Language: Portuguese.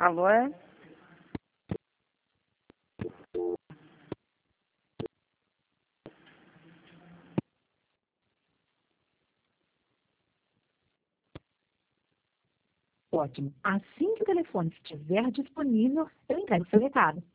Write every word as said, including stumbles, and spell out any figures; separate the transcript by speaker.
Speaker 1: Alô, é?
Speaker 2: Ótimo. Assim que o telefone estiver disponível, eu entrego o seu recado.